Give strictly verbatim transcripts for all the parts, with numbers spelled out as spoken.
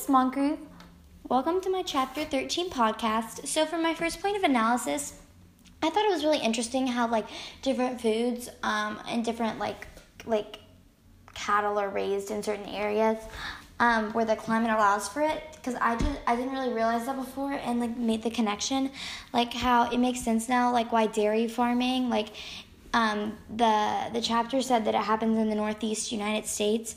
Miss Moncrief. Welcome to my Chapter thirteen podcast. So for my first point of analysis, I thought it was really interesting how like different foods um, and different like like cattle are raised in certain areas um, where the climate allows for it. Because I just I didn't really realize that before and like made the connection, like how it makes sense now, like why dairy farming like um, the the chapter said that it happens in the Northeast United States.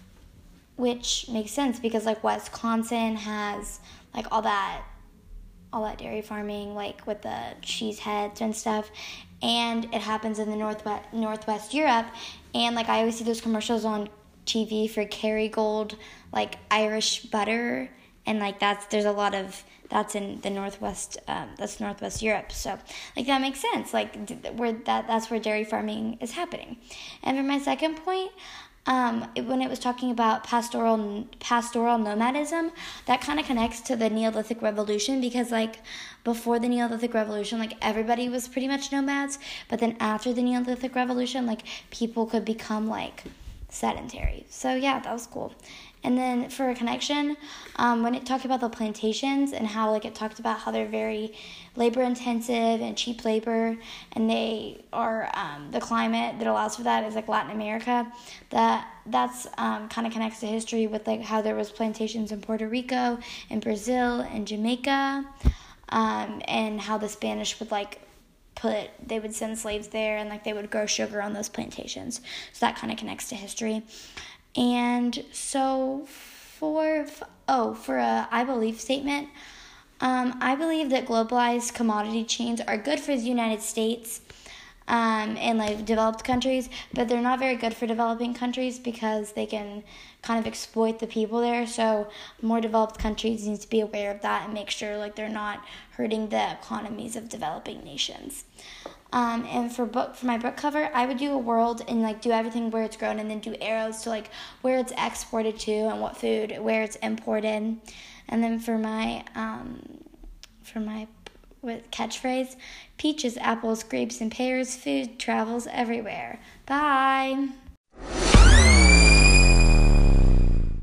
Which makes sense because like Wisconsin has like all that all that dairy farming like with the cheese heads and stuff, and it happens in the northwest northwest Europe, and like I always see those commercials on T V for Kerrygold like Irish butter, and like that's there's a lot of that's in the northwest um, that's northwest Europe, so like that makes sense like where that that's where dairy farming is happening. And for my second point, Um, it, when it was talking about pastoral pastoral nomadism, that kind of connects to the Neolithic Revolution because, like, before the Neolithic Revolution, like, everybody was pretty much nomads, but then after the Neolithic Revolution, like, people could become, like, sedentary. So, yeah, that was cool. And then for a connection, um, when it talked about the plantations and how, like, it talked about how they're very labor-intensive and cheap labor, and they are, um, the climate that allows for that is, like, Latin America, that that's um, kind of connects to history with, like, how there was plantations in Puerto Rico and Brazil and Jamaica, um, and how the Spanish would, like, put, they would send slaves there, and, like, they would grow sugar on those plantations. So that kind of connects to history. And so for, oh, for a I believe statement, um, I believe that globalized commodity chains are good for the United States um, and like developed countries, but they're not very good for developing countries because they can kind of exploit the people there. So more developed countries need to be aware of that and make sure like they're not hurting the economies of developing nations. Um, and for book for my book cover, I would do a world and like do everything where it's grown, and then do arrows to like where it's exported to and what food, where it's imported. And then for my um, for my with catchphrase, peaches, apples, grapes, and pears, food travels everywhere. Bye.